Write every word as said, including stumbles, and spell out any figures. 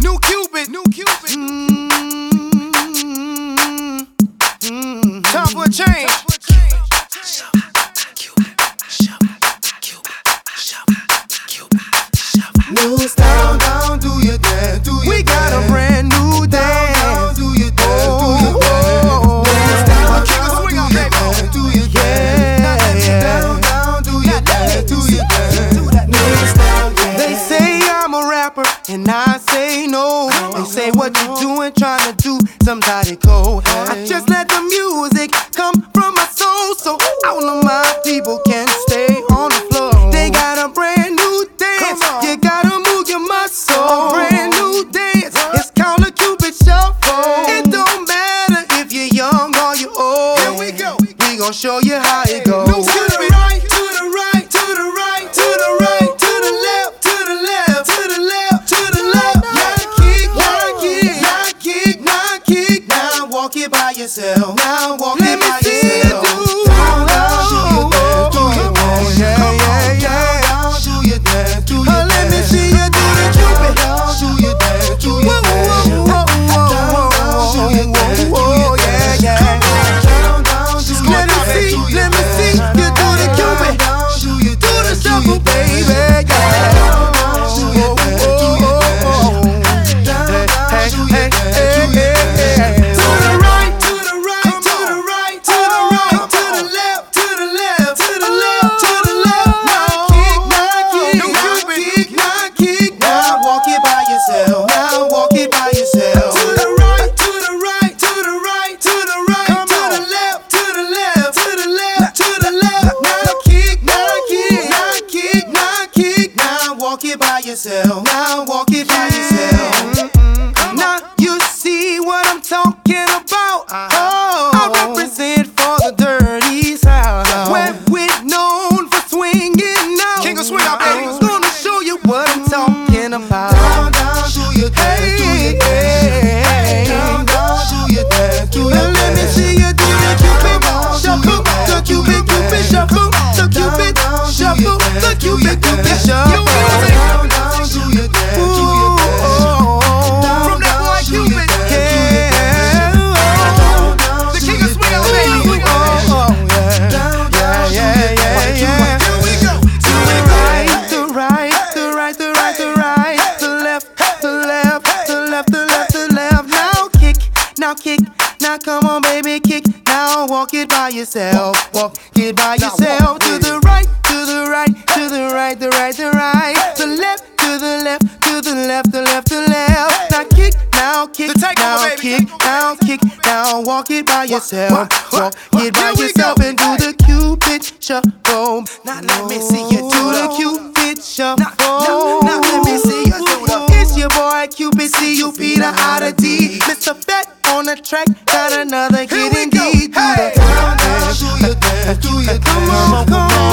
New Cupid, new Cupid. Mm-hmm. Time for a change. New style, down, do your dance, do your We got a brand new dance. down, do your dance, do your dance. New style, down, do your dance, do your dance. Down, down, do your dance, do your dance. New style, yeah. They say I'm a rapper, and I say no. They say what you doing, trying to do somebody cold. I just let the music come from my soul, so all of my people can stay on the floor. They got a brand new dance, you gotta move your muscle. A brand new dance, it's called a Cupid Shuffle. It don't matter if you're young or you're old. Here we go, we gon' show you how it goes. To the right, to the right, to the right, to the right, to the left, to the left, to the left, to the left. Now kick, now kick, now kick, now kick. Now walk it by yourself. Now walk it by yourself. Down, down, do your dance, do your dance. Yeah, yeah, yeah. Down, do your dance, do your dance. Let me see you do the Cupid. Down, do your dance, do your Whoa, dance. whoa, whoa, whoa, whoa, whoa, whoa, yeah, yeah. Down, down, do your Let me dance, see, do your let me dance. see you do the Cupid. Down, do your Do the dance, do shuffle, your baby, dance. yeah. Whoa, whoa, whoa, whoa. Hey, hey, hey, hey, hey. To the right, to the right, to the right, to the right, to the left, to the left, to the left, to the left. Now kick, now kick, now kick, now kick. Now walk it by yourself. Now walk it by yourself. To the right, to the right, to the right, to the right, to the left, to the left, to the left, to the left. Now kick, now kick, now kick, now kick. Now walk it by yourself. Now walk it by yourself. Now you see what I'm talking about. Oh, I represent for the dirty South, where we're known for swinging out. King of swing out, baby. I'm gonna show you what I'm talking about. Down, down, do your dance, do your dance. Down, down, do your dance, do your Now let me dance. see you do the Cupid Shuffle, the Cupid Cupid Shuffle, the Cupid Shuffle, the Cupid Cupid Shuffle. Down, down, do your dance, do your dance. From that boy Cupid, yeah. The king of swing out, baby. Oh, yeah, yeah, yeah, yeah. Here we go. To the right, the right, the right, the right, the right, the left, the left, the left, the left, the left. Now kick, now kick, now come on, baby, kick. Now walk it by yourself, walk it by yourself. To the right, to the right, to the right, the right, the right, the left, to the left, to the left, the left, the left. Now kick, now kick, The takeover, now baby, kick, takeover, now kick, now walk it by yourself, walk, walk walk. it by Here we yourself, go. and do the Cupid Shuffle. Now let me see you do the Cupid Shuffle. now, now let me see you do the- It's your boy Cupid, C U P the I to D. Mister Bet on the track, got another Here hit we go. indeed. Do Hey. the Down, down, do your dance, do your Come on, dance. come